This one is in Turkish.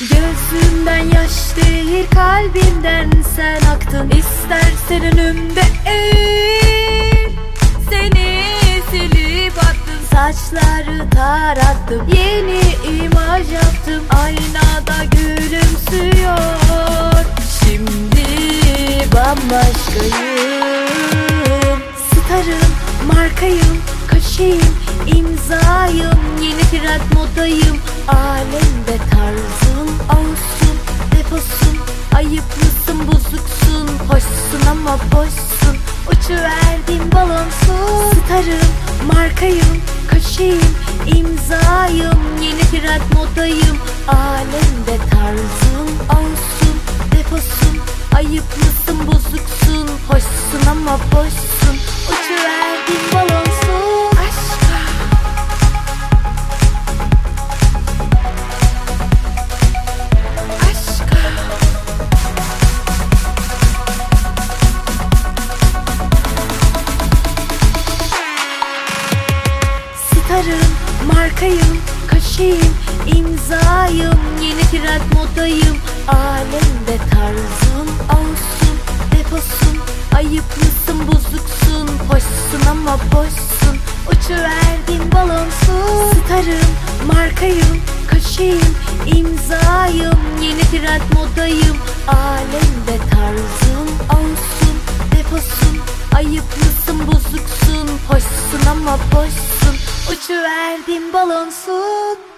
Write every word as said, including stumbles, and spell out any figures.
Gözümden yaş değil, kalbimden sen aktın. İstersen önümde eğil, seni silip attım. Saçları tarattım, yeni imaj yaptım. Aynada gülümsüyor, şimdi bambaşkayım. Starım, markayım, kaşeyim, imzayım. Yeni trend modayım, alemde tarzım olsun. Deposun, ayıplısın, bozuksun. Hoşsun ama boşsun, uçuverdin balonsun. Starım, markayım, kaşeyim, imzayım. Yeni trend modayım, alemde tarzım olsun. Deposun, ayıplısın, bozuksun. Hoşsun ama boşsun, uçuverdin balonsun. Aşka, aşka. Starım, markayım, kaşeyim, imzayım. Yeni trend modayım, alemde tarzım olsun. Deposun, ayıplısın, bozuksun. Hoşsun ama boşsun, uçuverdin balonsun. Starım, markayım, kaşeyim, imzayım. Yeni trend modayım, alemde tarzım olsun. Deposun, ayıplısın, bozuksun. Hoşsun ama boşsun, uçuverdin balonsun.